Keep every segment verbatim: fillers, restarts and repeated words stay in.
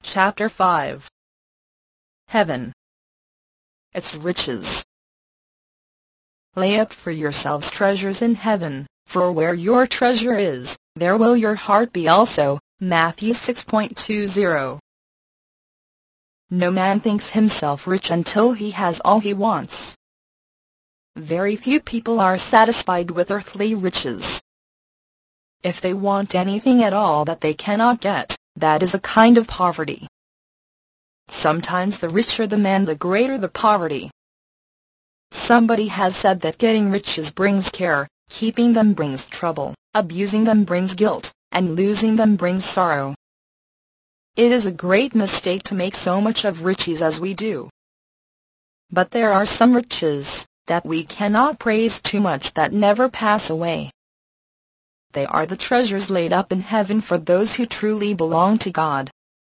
Chapter five. Heaven. Its riches. Lay up for yourselves treasures in heaven, for where your treasure is, there will your heart be also. Matthew six point two zero. No man thinks himself rich until he has all he wants. Very few people are satisfied with earthly riches. If they want anything at all that they cannot get, that is a kind of poverty. Sometimes the richer the man, the greater the poverty. Somebody has said that getting riches brings care, keeping them brings trouble, abusing them brings guilt, and losing them brings sorrow. It is a great mistake to make so much of riches as we do. But there are some riches that we cannot praise too much that never pass away. They are the treasures laid up in heaven for those who truly belong to God.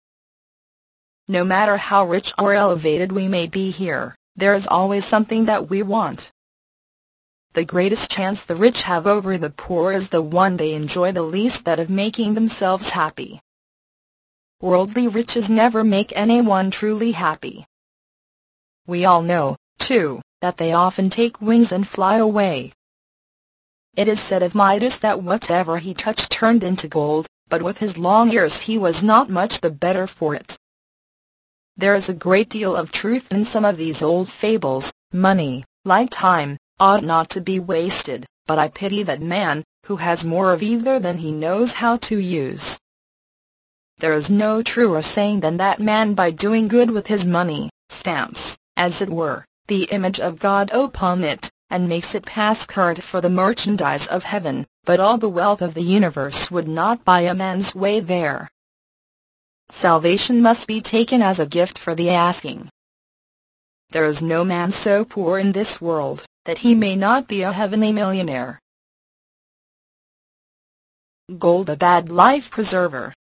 No matter how rich or elevated we may be here, there is always something that we want. The greatest chance the rich have over the poor is the one they enjoy the least, that of making themselves happy. Worldly riches never make anyone truly happy. We all know, too, that they often take wings and fly away. It is said of Midas that whatever he touched turned into gold, but with his long ears he was not much the better for it. There is a great deal of truth in some of these old fables. Money, like time, ought not to be wasted, but I pity that man who has more of either than he knows how to use. There is no truer saying than that man, by doing good with his money, stamps, as it were, the image of God upon it, and makes it pass current for the merchandise of heaven, but all the wealth of the universe would not buy a man's way there. Salvation must be taken as a gift for the asking. There is no man so poor in this world that he may not be a heavenly millionaire. Gold, a bad life preserver.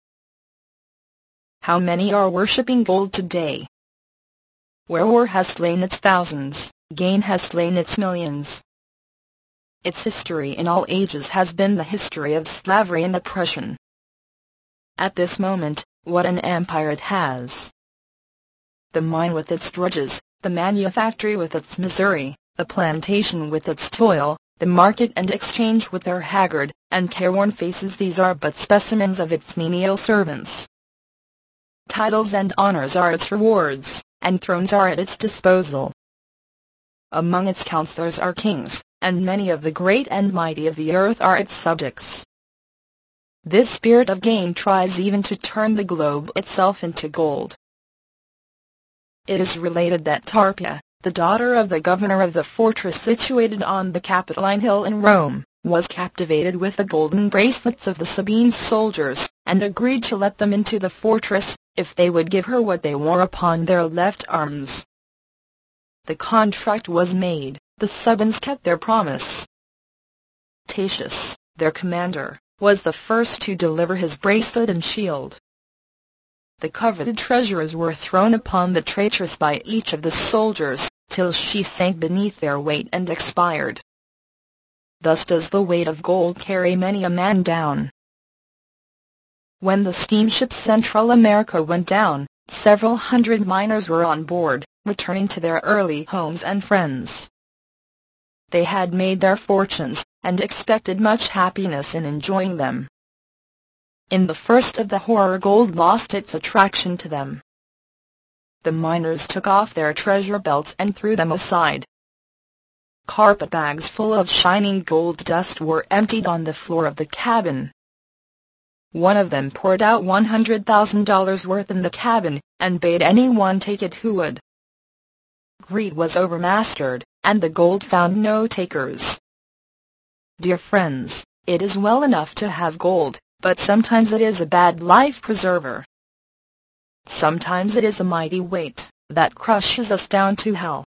How many are worshipping gold today? Where war has slain its thousands, gain has slain its millions. Its history in all ages has been the history of slavery and oppression. At this moment, what an empire it has! The mine with its drudges, the manufactory with its misery, the plantation with its toil, the market and exchange with their haggard and careworn faces, these are but specimens of its menial servants. Titles and honors are its rewards, and thrones are at its disposal. Among its counselors are kings, and many of the great and mighty of the earth are its subjects. This spirit of gain tries even to turn the globe itself into gold. It is related that Tarpeia, the daughter of the governor of the fortress situated on the Capitoline Hill in Rome, was captivated with the golden bracelets of the Sabine soldiers, and agreed to let them into the fortress, if they would give her what they wore upon their left arms. The contract was made, the Sabines kept their promise. Tatius, their commander, was the first to deliver his bracelet and shield. The coveted treasures were thrown upon the traitress by each of the soldiers, till she sank beneath their weight and expired. Thus does the weight of gold carry many a man down. When the steamship Central America went down, several hundred miners were on board, returning to their early homes and friends. They had made their fortunes, and expected much happiness in enjoying them. In the first of the horror, gold lost its attraction to them. The miners took off their treasure belts and threw them aside. Carpet bags full of shining gold dust were emptied on the floor of the cabin. One of them poured out one hundred thousand dollars worth in the cabin, and bade anyone take it who would. Greed was overmastered, and the gold found no takers. Dear friends, it is well enough to have gold, but sometimes it is a bad life preserver. Sometimes it is a mighty weight that crushes us down to hell.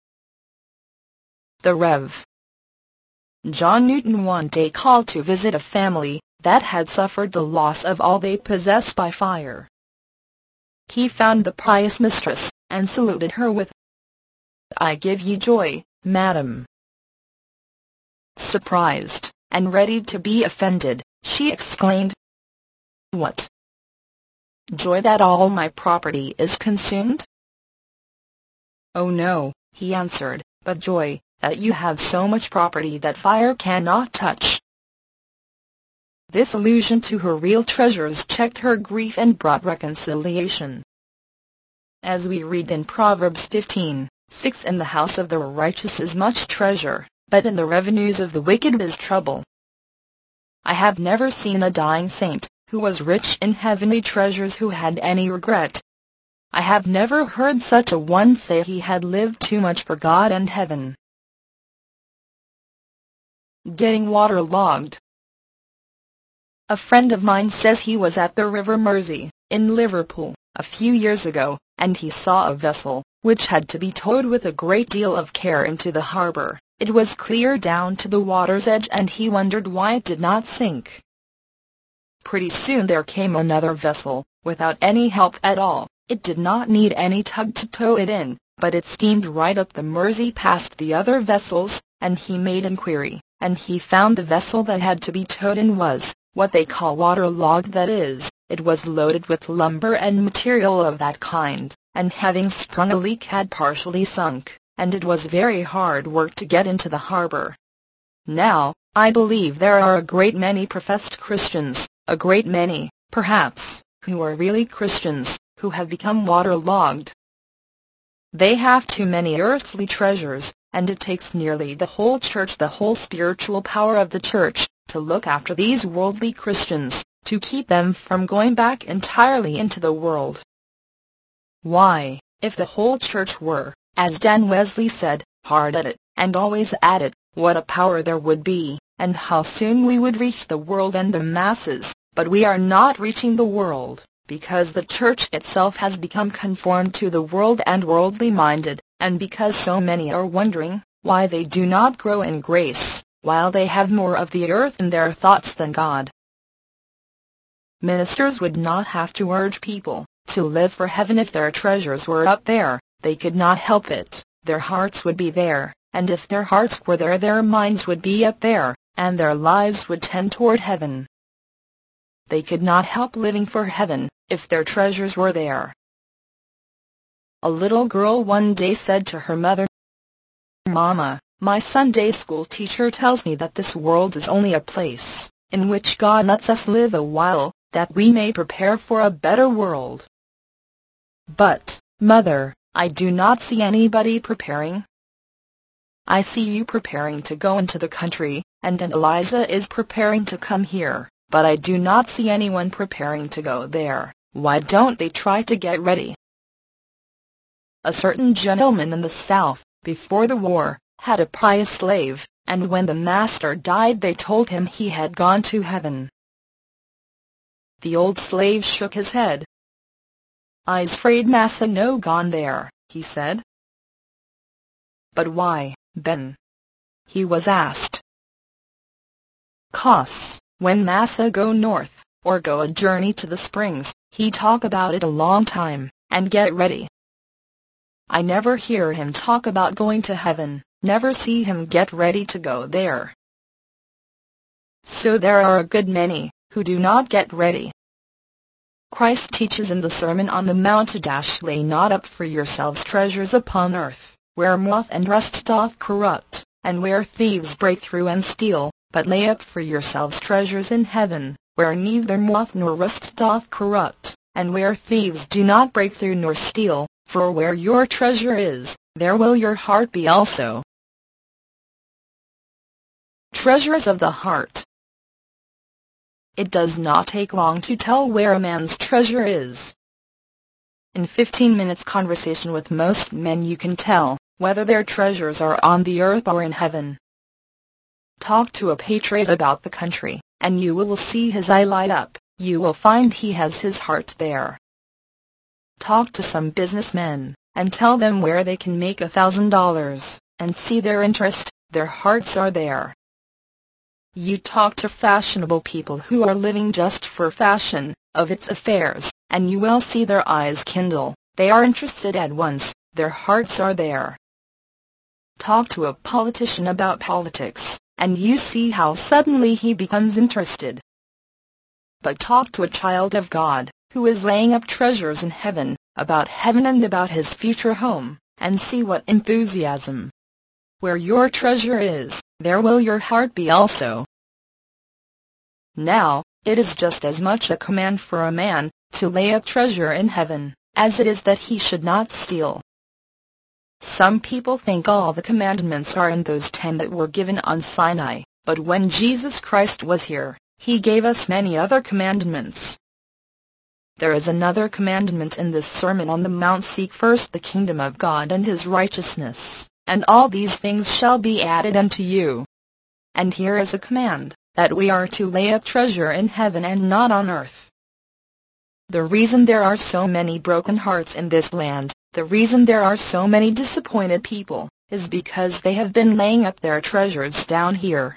The Rev. John Newton one day called to visit a family that had suffered the loss of all they possessed by fire. He found the pious mistress, and saluted her with, "I give you joy, madam." Surprised, and ready to be offended, she exclaimed, "What? Joy that all my property is consumed? Oh no, he answered, but joy that you have so much property that fire cannot touch. This allusion to her real treasures checked her grief and brought reconciliation. As we read in Proverbs fifteen six, in the house of the righteous is much treasure, but in the revenues of the wicked is trouble. I have never seen a dying saint who was rich in heavenly treasures who had any regret. I have never heard such a one say he had lived too much for God and heaven. Getting waterlogged. A friend of mine says he was at the River Mersey, in Liverpool, a few years ago, and he saw a vessel, which had to be towed with a great deal of care into the harbor. It was clear down to the water's edge and he wondered why it did not sink. Pretty soon there came another vessel, without any help at all. It did not need any tug to tow it in, but it steamed right up the Mersey past the other vessels, and he made inquiry, and he found the vessel that had to be towed in was what they call waterlogged, that is, it was loaded with lumber and material of that kind, and having sprung a leak had partially sunk, and it was very hard work to get into the harbor. Now, I believe there are a great many professed Christians, a great many, perhaps, who are really Christians, who have become waterlogged. They have too many earthly treasures, and it takes nearly the whole church, the whole spiritual power of the church, to look after these worldly Christians, to keep them from going back entirely into the world. Why, if the whole church were, as Dan Wesley said, hard at it, and always at it, what a power there would be, and how soon we would reach the world and the masses. But we are not reaching the world, because the church itself has become conformed to the world and worldly minded, and because so many are wondering why they do not grow in grace, while they have more of the earth in their thoughts than God. Ministers would not have to urge people to live for heaven if their treasures were up there. They could not help it. Their hearts would be there, and if their hearts were there, their minds would be up there, and their lives would tend toward heaven. They could not help living for heaven if their treasures were there. A little girl one day said to her mother, "Mama, my Sunday school teacher tells me that this world is only a place in which God lets us live a while, that we may prepare for a better world." "But, Mother, I do not see anybody preparing." "I see you preparing to go into the country, and Aunt Eliza is preparing to come here, but I do not see anyone preparing to go there. Why don't they try to get ready?" A certain gentleman in the South, before the war, had a pious slave, and when the master died they told him he had gone to heaven. The old slave shook his head. "I's 'fraid massa no gone there," he said. "But why, Ben?" he was asked. "'Cause, when massa go north, or go a journey to the Springs, he talk about it a long time, and get ready. I never hear him talk about going to heaven, never see him get ready to go there. So there are a good many who do not get ready. Christ teaches in the Sermon on the Mount to dash lay not up for yourselves treasures upon earth, where moth and rust doth corrupt, and where thieves break through and steal, but lay up for yourselves treasures in heaven, where neither moth nor rust doth corrupt, and where thieves do not break through nor steal, for where your treasure is, there will your heart be also." Treasures of the heart. It does not take long to tell where a man's treasure is. In fifteen minutes conversation with most men you can tell whether their treasures are on the earth or in heaven. Talk to a patriot about the country, and you will see his eye light up. You will find he has his heart there. Talk to some businessmen, and tell them where they can make a thousand dollars, and see their interest, their hearts are there. You talk to fashionable people who are living just for fashion, of its affairs, and you will see their eyes kindle. They are interested at once, their hearts are there. Talk to a politician about politics, and you see how suddenly he becomes interested. But talk to a child of God, who is laying up treasures in heaven, about heaven and about his future home, and see what enthusiasm. Where your treasure is, there will your heart be also. Now, it is just as much a command for a man to lay up treasure in heaven, as it is that he should not steal. Some people think all the commandments are in those ten that were given on Sinai, but when Jesus Christ was here, he gave us many other commandments. There is another commandment in this Sermon on the Mount: seek first the kingdom of God and his righteousness, and all these things shall be added unto you. And here is a command, that we are to lay up treasure in heaven and not on earth. The reason there are so many broken hearts in this land, the reason there are so many disappointed people, is because they have been laying up their treasures down here.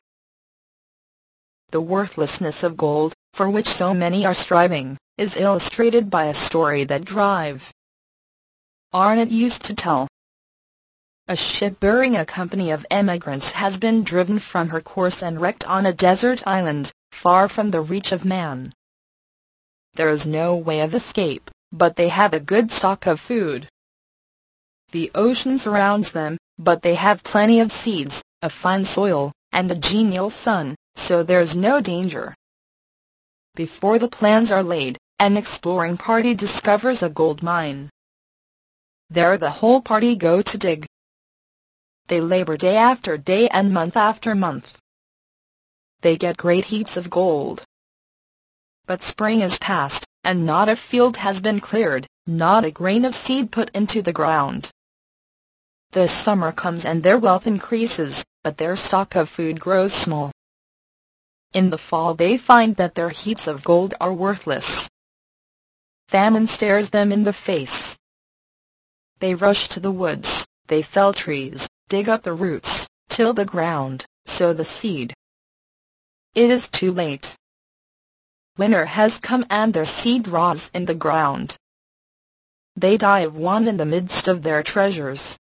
The worthlessness of gold, for which so many are striving, is illustrated by a story that Drive Arnott used to tell. A ship bearing a company of emigrants has been driven from her course and wrecked on a desert island, far from the reach of man. There is no way of escape, but they have a good stock of food. The ocean surrounds them, but they have plenty of seeds, a fine soil, and a genial sun, so there's no danger. Before the plans are laid, an exploring party discovers a gold mine. There the whole party go to dig. They labor day after day and month after month. They get great heaps of gold. But spring is past, and not a field has been cleared, not a grain of seed put into the ground. The summer comes and their wealth increases, but their stock of food grows small. In the fall they find that their heaps of gold are worthless. Famine stares them in the face. They rush to the woods, they fell trees, dig up the roots, till the ground, sow the seed. It is too late. Winter has come and their seed rots in the ground. They die of want in the midst of their treasures.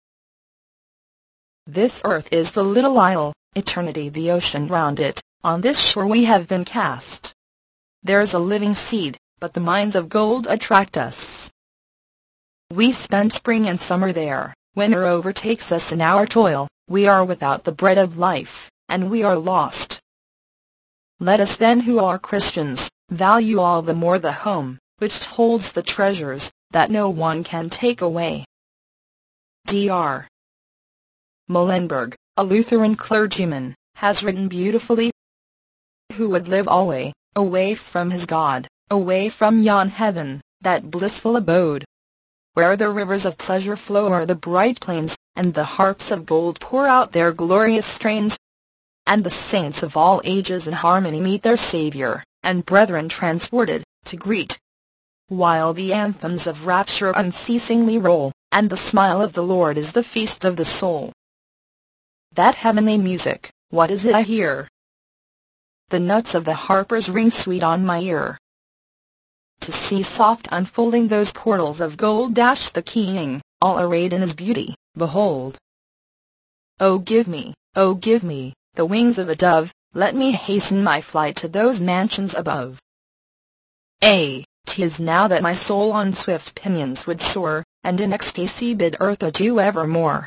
This earth is the little isle, eternity the ocean round it, on this shore we have been cast. There's a living seed, but the mines of gold attract us. We spend spring and summer there, winter overtakes us in our toil, we are without the bread of life, and we are lost. Let us then who are Christians, value all the more the home, which holds the treasures, that no one can take away. Doctor Muhlenberg, a Lutheran clergyman, has written beautifully, who would live always, away from his God, away from yon heaven, that blissful abode, where the rivers of pleasure flow o'er the bright plains, and the harps of gold pour out their glorious strains, and the saints of all ages in harmony meet their Saviour, and brethren transported, to greet, while the anthems of rapture unceasingly roll, and the smile of the Lord is the feast of the soul. That heavenly music, what is it I hear? The notes of the harpers ring sweet on my ear. To see soft unfolding those portals of gold dash the King, all arrayed in his beauty, behold. Oh give me, oh give me, the wings of a dove, let me hasten my flight to those mansions above. Ay, 'tis now that my soul on swift pinions would soar, and in ecstasy bid earth adieu evermore.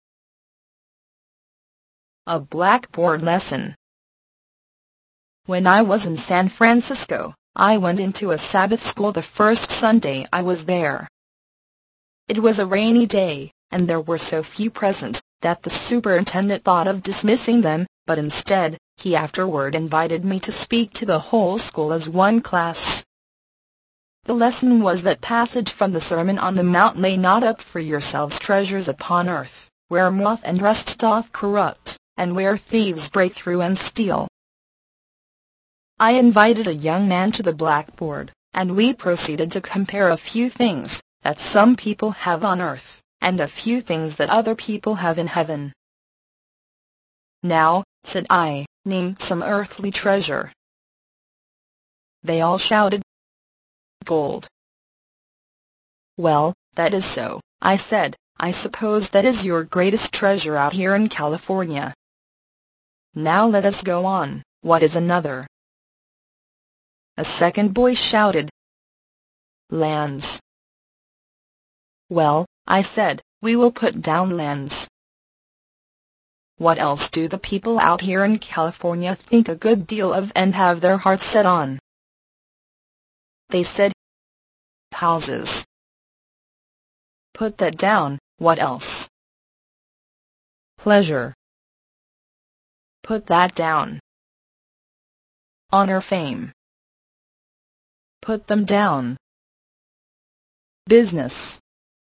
A Blackboard Lesson. When I was in San Francisco, I went into a Sabbath school the first Sunday I was there. It was a rainy day, and there were so few present, that the superintendent thought of dismissing them, but instead, he afterward invited me to speak to the whole school as one class. The lesson was that passage from the Sermon on the Mount: lay not up for yourselves treasures upon earth, where moth and rust doth corrupt, and where thieves break through and steal. I invited a young man to the blackboard, and we proceeded to compare a few things that some people have on earth, and a few things that other people have in heaven. Now, said I, name some earthly treasure. They all shouted, gold. Well, that is so, I said. I suppose that is your greatest treasure out here in California. Now let us go on. What is another? A second boy shouted, Lands. Well, I said, we will put down lands. What else do the people out here in California think a good deal of and have their hearts set on? They said, houses. Put that down. What else? Pleasure. Put that down. Honor, fame. Put them down. Business.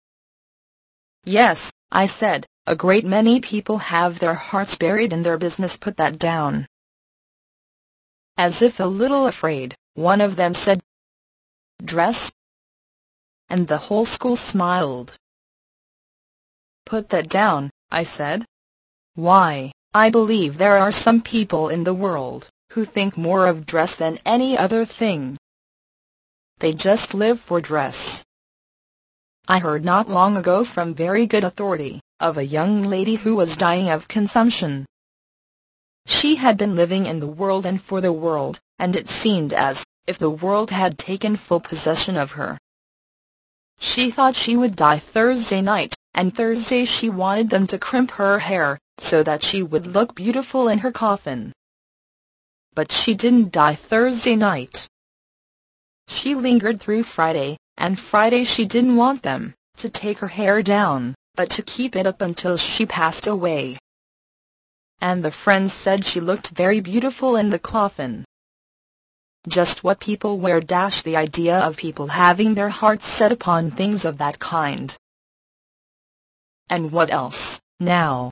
Yes, I said, a great many people have their hearts buried in their business. Put that down. As if a little afraid, one of them said, dress. And the whole school smiled. Put that down, I said. Why, I believe there are some people in the world who think more of dress than any other thing. They just live for dress. I heard not long ago from very good authority of a young lady who was dying of consumption. She had been living in the world and for the world, and it seemed as if the world had taken full possession of her. She thought she would die Thursday night, and Thursday she wanted them to crimp her hair so that she would look beautiful in her coffin. But she didn't die Thursday night. She lingered through Friday, and Friday she didn't want them to take her hair down, but to keep it up until she passed away. And the friends said she looked very beautiful in the coffin. Just what people wear dash the idea of people having their hearts set upon things of that kind. And what else, now?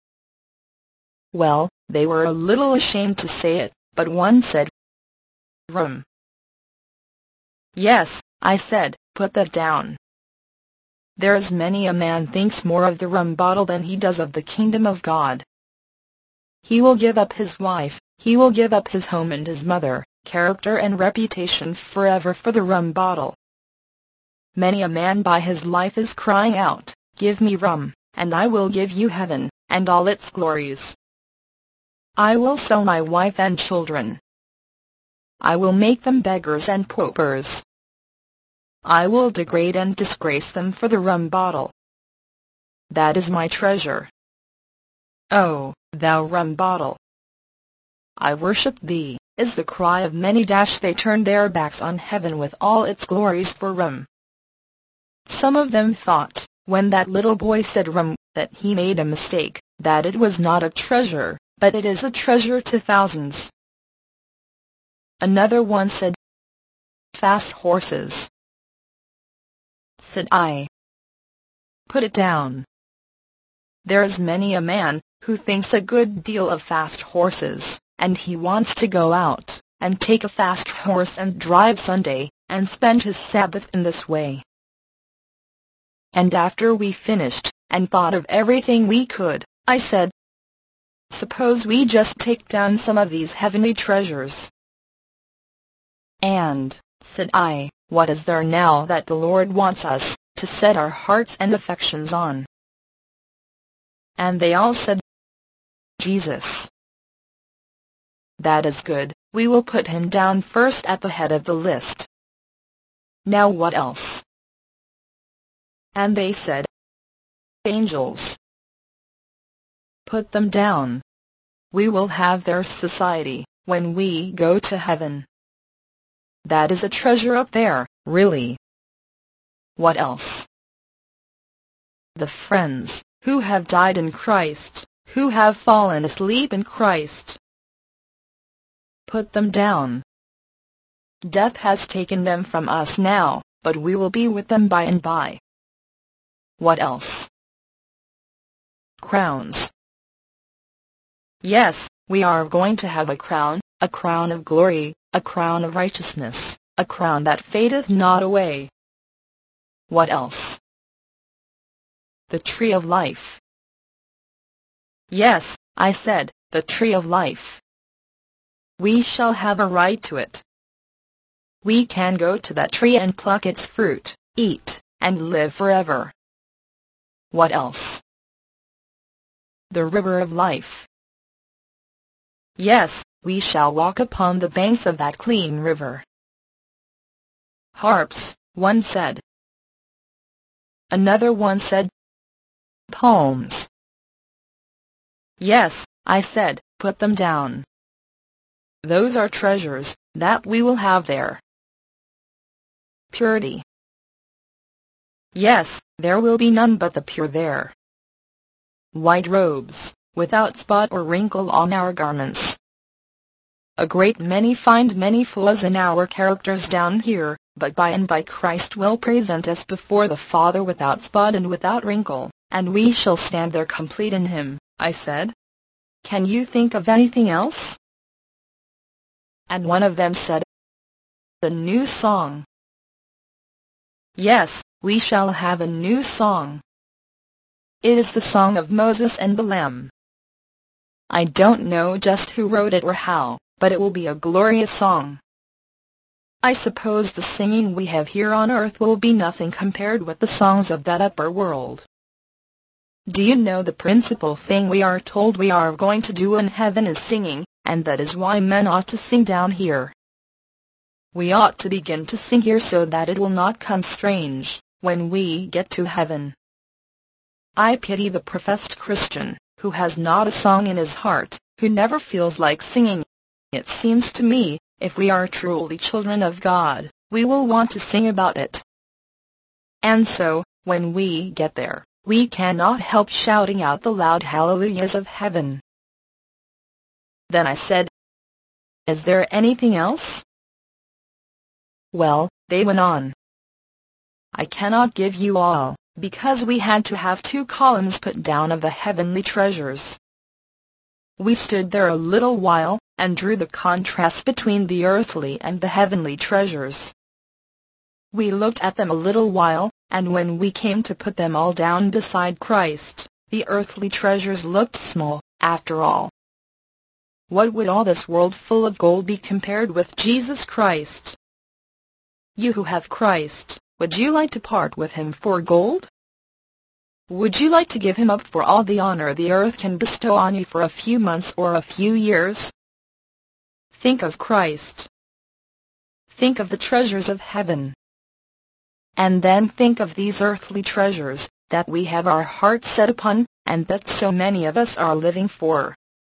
Well, they were a little ashamed to say it, but one said, rum. Yes, I said, put that down. There's many a man thinks more of the rum bottle than he does of the kingdom of God. He will give up his wife, he will give up his home and his mother, character and reputation forever for the rum bottle. Many a man by his life is crying out, give me rum, and I will give you heaven, and all its glories. I will sell my wife and children. I will make them beggars and paupers. I will degrade and disgrace them for the rum bottle. That is my treasure. Oh, thou rum bottle! I worship thee, is the cry of many. Dash they turn their backs on heaven with all its glories for rum. Some of them thought, when that little boy said rum, that he made a mistake, that it was not a treasure, but it is a treasure to thousands. Another one said, fast horses. Said I, put it down. There's many a man who thinks a good deal of fast horses, and he wants to go out and take a fast horse and drive Sunday, and spend his Sabbath in this way. And after we finished, and thought of everything we could, I said, suppose we just take down some of these heavenly treasures. And, said I, what is there now that the Lord wants us to set our hearts and affections on? And they all said, Jesus. That is good, we will put him down first at the head of the list. Now what else? And they said, angels. Put them down. We will have their society when we go to heaven. That is a treasure up there, really. What else? The friends who have died in Christ, who have fallen asleep in Christ. Put them down. Death has taken them from us now, but we will be with them by and by. What else? Crowns. Yes, we are going to have a crown, a crown of glory, a crown of righteousness, a crown that fadeth not away. What else? The tree of life. Yes, I said, the tree of life. We shall have a right to it. We can go to that tree and pluck its fruit, eat, and live forever. What else? The river of life. Yes, we shall walk upon the banks of that clean river. Harps, one said. Another one said, palms. Yes, I said, put them down. Those are treasures that we will have there. Purity. Yes, there will be none but the pure there. White robes, without spot or wrinkle on our garments. A great many find many flaws in our characters down here, but by and by Christ will present us before the Father without spot and without wrinkle, and we shall stand there complete in Him, I said. Can you think of anything else? And one of them said, a new song. Yes, we shall have a new song. It is the song of Moses and the Lamb. I don't know just who wrote it or how, but it will be a glorious song. I suppose the singing we have here on earth will be nothing compared with the songs of that upper world. Do you know the principal thing we are told we are going to do in heaven is singing, and that is why men ought to sing down here. We ought to begin to sing here so that it will not come strange when we get to heaven. I pity the professed Christian, who has not a song in his heart, who never feels like singing. It seems to me, if we are truly children of God, we will want to sing about it. And so, when we get there, we cannot help shouting out the loud hallelujahs of heaven. Then I said, is there anything else? Well, they went on. I cannot give you all, because we had to have two columns put down of the heavenly treasures. We stood there a little while, and drew the contrast between the earthly and the heavenly treasures. We looked at them a little while, and when we came to put them all down beside Christ, the earthly treasures looked small, after all. What would all this world full of gold be compared with Jesus Christ? You who have Christ, would you like to part with Him for gold? Would you like to give Him up for all the honor the earth can bestow on you for a few months or a few years? Think of Christ. Think of the treasures of heaven. And then think of these earthly treasures that we have our hearts set upon, and that so many of us are living for.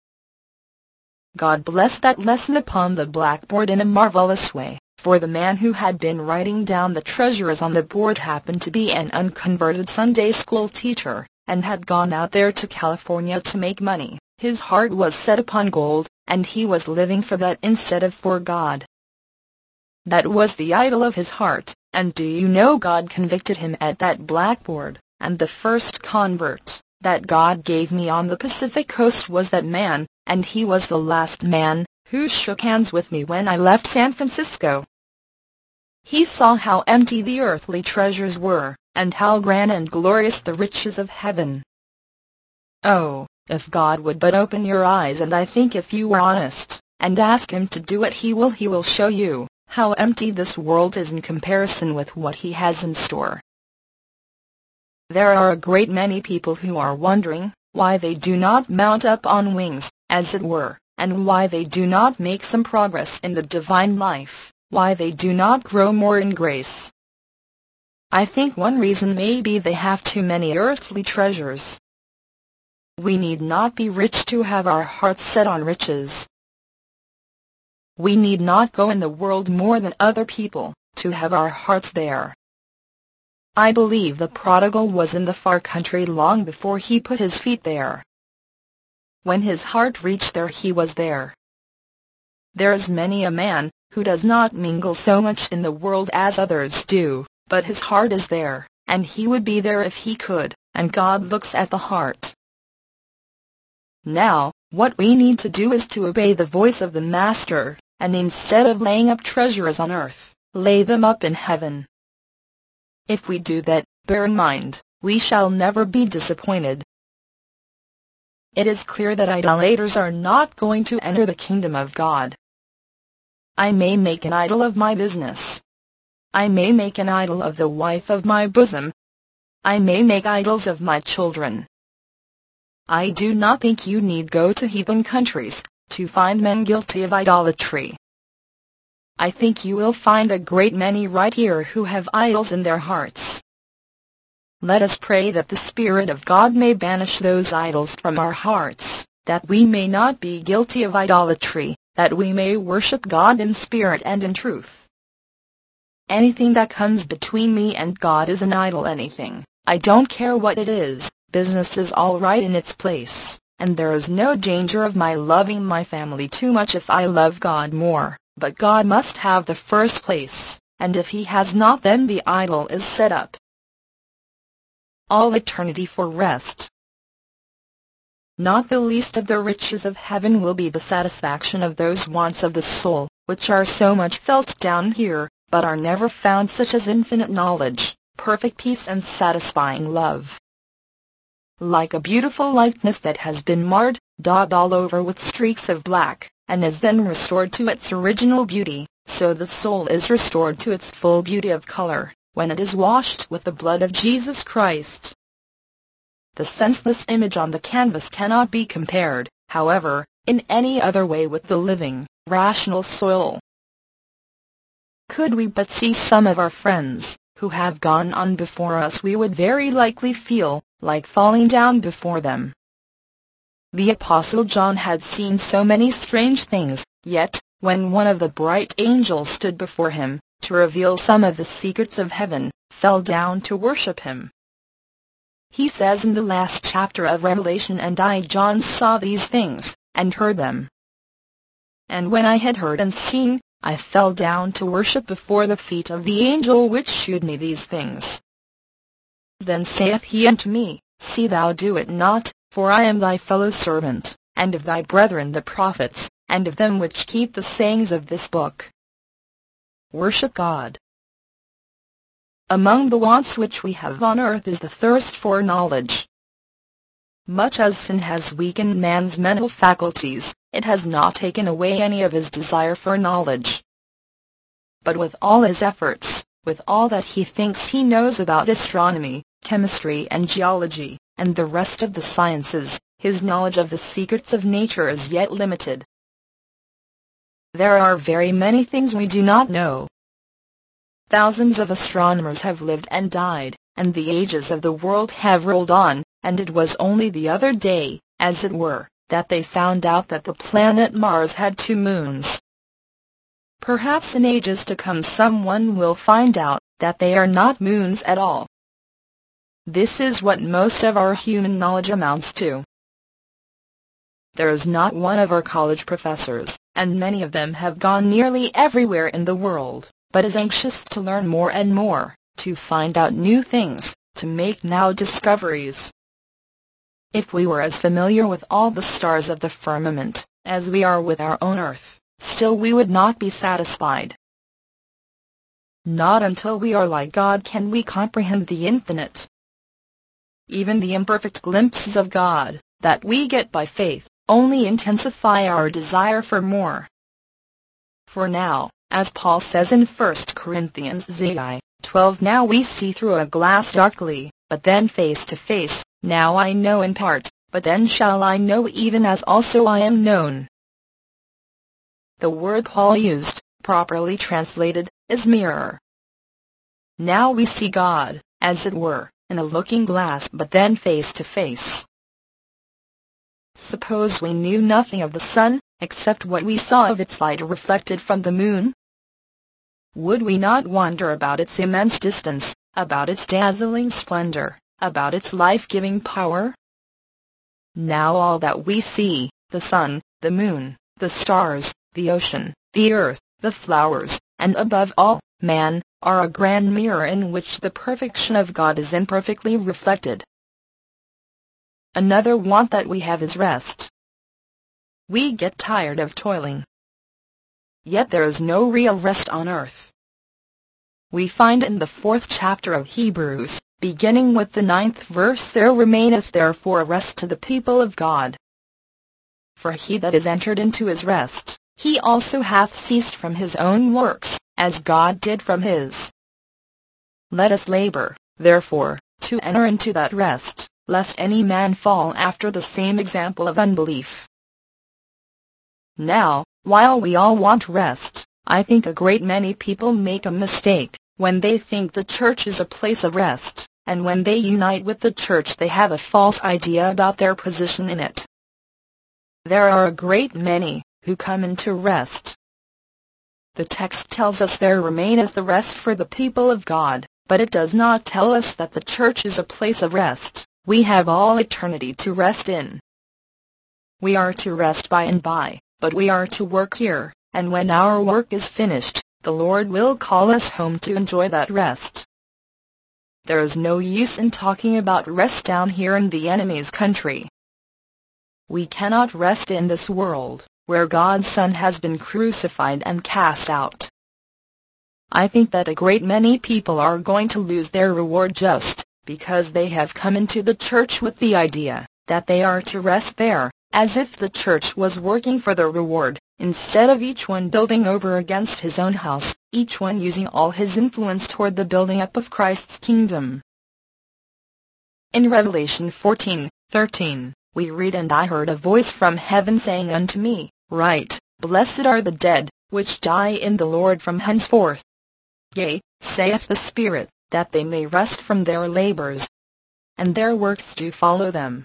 God blessed that lesson upon the blackboard in a marvelous way, for the man who had been writing down the treasures on the board happened to be an unconverted Sunday school teacher, and had gone out there to California to make money. His heart was set upon gold, and he was living for that instead of for God. That was the idol of his heart, and do you know God convicted him at that blackboard, and the first convert that God gave me on the Pacific coast was that man, and he was the last man who shook hands with me when I left San Francisco. He saw how empty the earthly treasures were, and how grand and glorious the riches of heaven. Oh, if God would but open your eyes, and I think if you are honest, and ask Him to do it, He will He will show you how empty this world is in comparison with what He has in store. There are a great many people who are wondering why they do not mount up on wings, as it were, and why they do not make some progress in the divine life, why they do not grow more in grace. I think one reason may be they have too many earthly treasures. We need not be rich to have our hearts set on riches. We need not go in the world more than other people to have our hearts there. I believe the prodigal was in the far country long before he put his feet there. When his heart reached there, he was there. There is many a man who does not mingle so much in the world as others do, but his heart is there, and he would be there if he could, and God looks at the heart. Now, what we need to do is to obey the voice of the Master, and instead of laying up treasures on earth, lay them up in heaven. If we do that, bear in mind, we shall never be disappointed. It is clear that idolaters are not going to enter the kingdom of God. I may make an idol of my business. I may make an idol of the wife of my bosom. I may make idols of my children. I do not think you need go to heathen countries to find men guilty of idolatry. I think you will find a great many right here who have idols in their hearts. Let us pray that the Spirit of God may banish those idols from our hearts, that we may not be guilty of idolatry, that we may worship God in spirit and in truth. Anything that comes between me and God is an idol. Anything, I don't care what it is. Business is all right in its place, and there is no danger of my loving my family too much if I love God more, but God must have the first place, and if He has not, then the idol is set up. All eternity for rest. Not the least of the riches of heaven will be the satisfaction of those wants of the soul, which are so much felt down here, but are never found, such as infinite knowledge, perfect peace and satisfying love. Like a beautiful likeness that has been marred, daubed all over with streaks of black, and is then restored to its original beauty, so the soul is restored to its full beauty of color, when it is washed with the blood of Jesus Christ. The senseless image on the canvas cannot be compared, however, in any other way with the living, rational soul. Could we but see some of our friends, who have gone on before us, we would very likely feel like falling down before them. The Apostle John had seen so many strange things, yet, when one of the bright angels stood before him, to reveal some of the secrets of heaven, fell down to worship him. He says in the last chapter of Revelation, "And I, John, saw these things, and heard them. And when I had heard and seen, I fell down to worship before the feet of the angel which shewed me these things. Then saith he unto me, See thou do it not, for I am thy fellow servant, and of thy brethren the prophets, and of them which keep the sayings of this book." Worship God. Among the wants which we have on earth is the thirst for knowledge. Much as sin has weakened man's mental faculties, it has not taken away any of his desire for knowledge. But with all his efforts, with all that he thinks he knows about astronomy, chemistry and geology, and the rest of the sciences, his knowledge of the secrets of nature is yet limited. There are very many things we do not know. Thousands of astronomers have lived and died, and the ages of the world have rolled on, and it was only the other day, as it were, that they found out that the planet Mars had two moons. Perhaps in ages to come someone will find out that they are not moons at all. This is what most of our human knowledge amounts to. There is not one of our college professors, and many of them have gone nearly everywhere in the world, but is anxious to learn more and more, to find out new things, to make new discoveries. If we were as familiar with all the stars of the firmament as we are with our own earth, still we would not be satisfied. Not until we are like God can we comprehend the infinite. Even the imperfect glimpses of God that we get by faith only intensify our desire for more. For now, as Paul says in First Corinthians twelve, now we see through a glass darkly, but then face to face. Now I know in part, but then shall I know even as also I am known. The word Paul used, properly translated, is mirror. Now we see God, as it were, in a looking glass, but then face to face. Suppose we knew nothing of the sun, except what we saw of its light reflected from the moon? Would we not wonder about its immense distance, about its dazzling splendor, about its life-giving power? Now all that we see, the sun, the moon, the stars, the ocean, the earth, the flowers, and above all, man, are a grand mirror in which the perfection of God is imperfectly reflected. Another want that we have is rest. We get tired of toiling. Yet there is no real rest on earth. We find in the fourth chapter of Hebrews, beginning with the ninth verse, "There remaineth therefore rest to the people of God. For he that is entered into his rest, he also hath ceased from his own works, as God did from his." Let us labor, therefore, to enter into that rest, lest any man fall after the same example of unbelief. Now, while we all want rest, I think a great many people make a mistake when they think the church is a place of rest, and when they unite with the church they have a false idea about their position in it. There are a great many who come into rest. The text tells us there remaineth the rest for the people of God, but it does not tell us that the church is a place of rest. We have all eternity to rest in. We are to rest by and by, but we are to work here, and when our work is finished, the Lord will call us home to enjoy that rest. There is no use in talking about rest down here in the enemy's country. We cannot rest in this world, where God's Son has been crucified and cast out. I think that a great many people are going to lose their reward just because they have come into the church with the idea that they are to rest there, as if the church was working for the reward, instead of each one building over against his own house, each one using all his influence toward the building up of Christ's kingdom. In Revelation fourteen thirteen, we read, "And I heard a voice from heaven saying unto me, Write, Blessed are the dead, which die in the Lord from henceforth. Yea, saith the Spirit, that they may rest from their labors, and their works do follow them."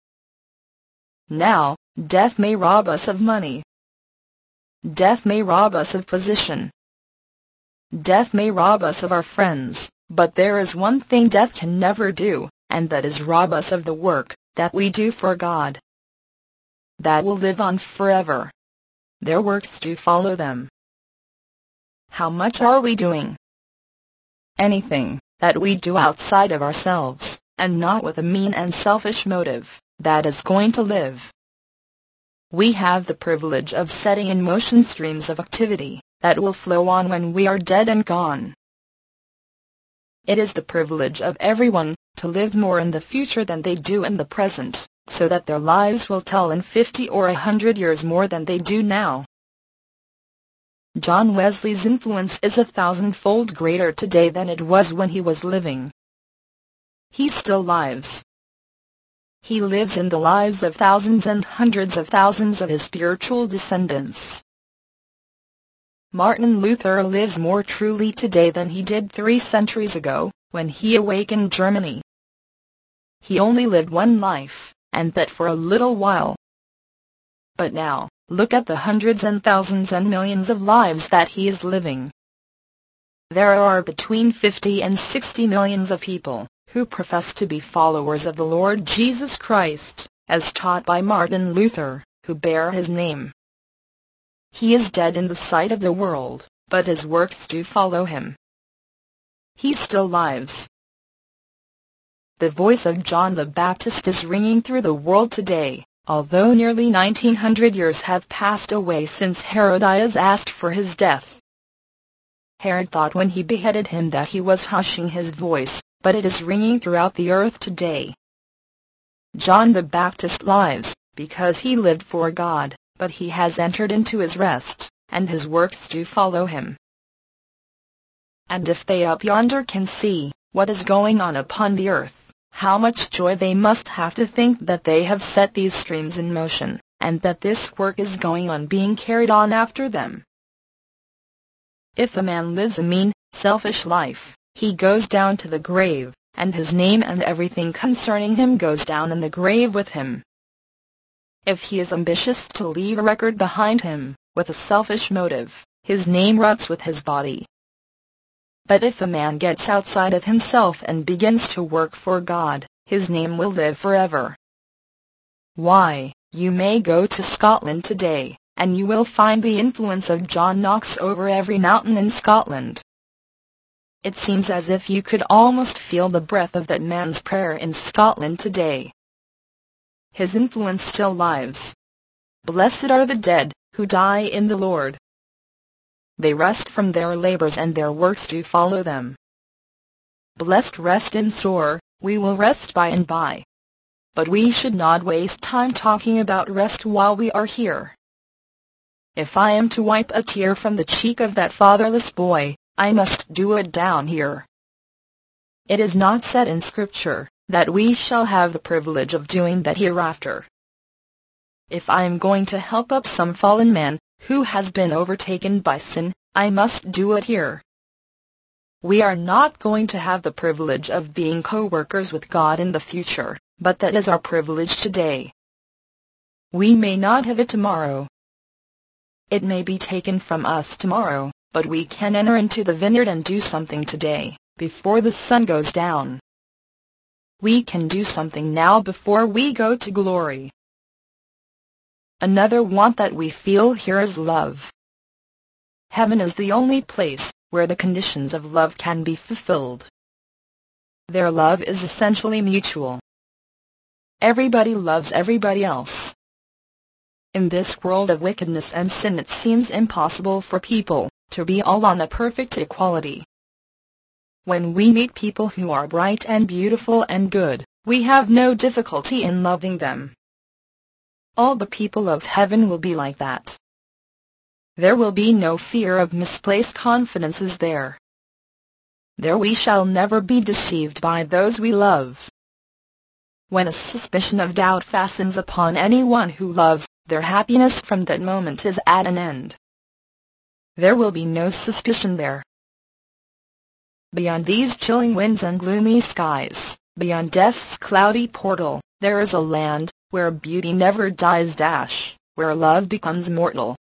Now, death may rob us of money. Death may rob us of position. Death may rob us of our friends, but there is one thing death can never do, and that is rob us of the work that we do for God. That will live on forever. Their works do follow them. How much are we doing? Anything that we do outside of ourselves, and not with a mean and selfish motive, that is going to live. We have the privilege of setting in motion streams of activity that will flow on when we are dead and gone. It is the privilege of everyone to live more in the future than they do in the present, so that their lives will tell in fifty or a hundred years more than they do now. John Wesley's influence is a thousandfold greater today than it was when he was living. He still lives. He lives in the lives of thousands and hundreds of thousands of his spiritual descendants. Martin Luther lives more truly today than he did three centuries ago, when he awakened Germany. He only lived one life, and that for a little while. But now, look at the hundreds and thousands and millions of lives that he is living. There are between fifty and sixty millions of people who profess to be followers of the Lord Jesus Christ, as taught by Martin Luther, who bear his name. He is dead in the sight of the world, but his works do follow him. He still lives. The voice of John the Baptist is ringing through the world today, although nearly nineteen hundred years have passed away since Herodias asked for his death. Herod thought when he beheaded him that he was hushing his voice, but it is ringing throughout the earth today. John the Baptist lives, because he lived for God, but he has entered into his rest, and his works do follow him. And if they up yonder can see what is going on upon the earth, how much joy they must have to think that they have set these streams in motion, and that this work is going on being carried on after them. If a man lives a mean, selfish life, he goes down to the grave, and his name and everything concerning him goes down in the grave with him. If he is ambitious to leave a record behind him, with a selfish motive, his name rots with his body. But if a man gets outside of himself and begins to work for God, his name will live forever. Why, you may go to Scotland today, and you will find the influence of John Knox over every mountain in Scotland. It seems as if you could almost feel the breath of that man's prayer in Scotland today. His influence still lives. Blessed are the dead, who die in the Lord. They rest from their labors and their works do follow them. Blessed rest in store, we will rest by and by. But we should not waste time talking about rest while we are here. If I am to wipe a tear from the cheek of that fatherless boy, I must do it down here. It is not said in Scripture that we shall have the privilege of doing that hereafter. If I am going to help up some fallen man who has been overtaken by sin, I must do it here. We are not going to have the privilege of being co-workers with God in the future, but that is our privilege today. We may not have it tomorrow. It may be taken from us tomorrow, but we can enter into the vineyard and do something today, before the sun goes down. We can do something now before we go to glory. Another want that we feel here is love. Heaven is the only place where the conditions of love can be fulfilled. Their love is essentially mutual. Everybody loves everybody else. In this world of wickedness and sin, it seems impossible for people to be all on a perfect equality. When we meet people who are bright and beautiful and good, we have no difficulty in loving them. All the people of heaven will be like that. There will be no fear of misplaced confidences there. There we shall never be deceived by those we love. When a suspicion of doubt fastens upon anyone who loves, their happiness from that moment is at an end. There will be no suspicion there. Beyond these chilling winds and gloomy skies, beyond death's cloudy portal, there is a land where beauty never dies dash, where love becomes mortal.